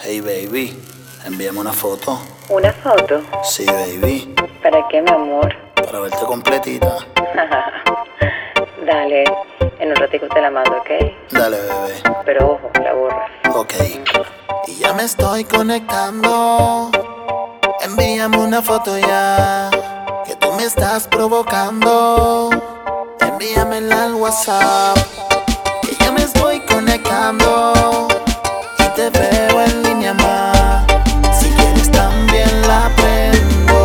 Hey baby, envíame una foto. ¿Una foto? Sí, baby, ¿Para qué, mi amor? para verte completita. Dale, en un ratico te la mando, ¿ok? Dale, bebé. Pero ojo, la borras. Ok. Y ya me estoy conectando. Envíame una foto ya, que tú me estás provocando. Envíamela al WhatsApp, que ya me estoy conectando. Y te veo en línea más. Si quieres también la prendo.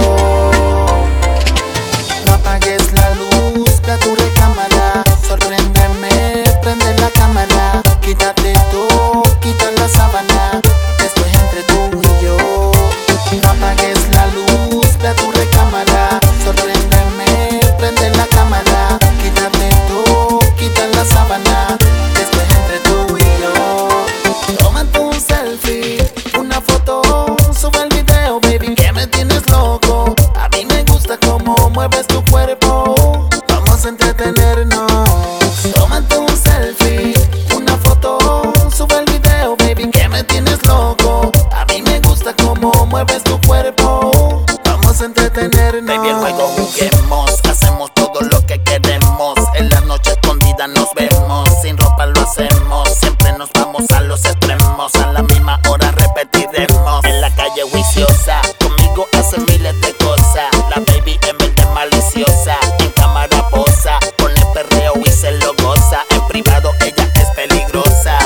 No apagues la luz de tu recámara. Sorpréndeme, prende la cámara. Quítate tú, quita la sábana. Esto es entre tú y yo. No apagues la luz de tu recámara. Sorpréndeme, prende la cámara. Quítate tú, quita la sábana. Esto es entre tú y yo. Tómate un selfie, una foto, sube el video, baby, que me tienes loco. A mí me gusta cómo mueves tu cuerpo. Vamos a entretenernos. Tómate un selfie, una foto, sube el video, baby, que me tienes loco. A mí me gusta cómo mueves tu cuerpo. Vamos a entretenernos. Baby, luego juguemos, hacemos todo lo que queremos. En la noche escondida nos vemos, sin ropa lo hacemos. Siempre nos vamos a los extremos, a la misma hora repetiremos. En la calle juiciosa, conmigo hace miles de cosas. La baby en verde maliciosa, en cámara posa, pone perreo y se lo goza. En privado ella es peligrosa.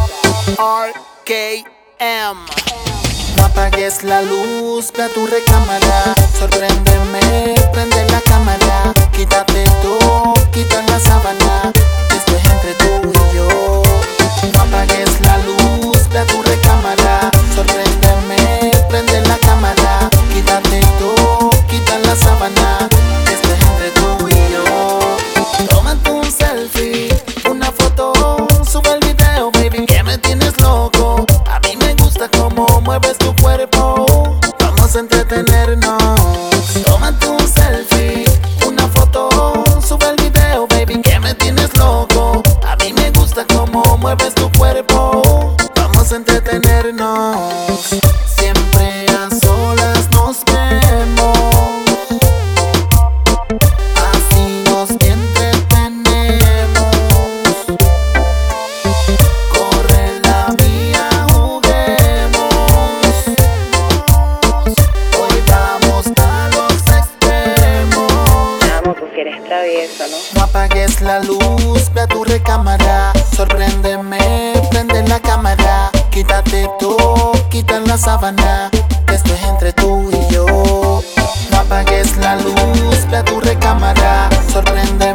RKM. No apagues la luz de tu recámara. Sorpréndeme, prende la cámara. Quítate tú, quita la sábana. Esto es entre tú y yo. No apagues la luz de tu recámara. Sorpréndeme, prende la cámara. Quítate tú, quita la sábana. Esto es entre tú y yo. Tómate un selfie, una foto, sube el video, baby, que me tienes loco. A mí me gusta cómo mueves tu cuerpo. Vamos a entretenernos. Tómate un selfie, una foto, sube el video, baby, que me tienes loco. A mí me gusta cómo mueves tu cuerpo. Vamos a entretenernos. Siempre a solas nos vemos. Así nos entretenemos. Corre la mía, juguemos. Hoy vamos a los extremos. Amo, tú que eres travieso, ¿no? No apagues la luz de tu recámara. Sorpréndeme, prende la cámara. Quítate tú, quita la sábana. Esto es entre tú y yo. No apagues la luz de tu recámara. Sorpréndeme.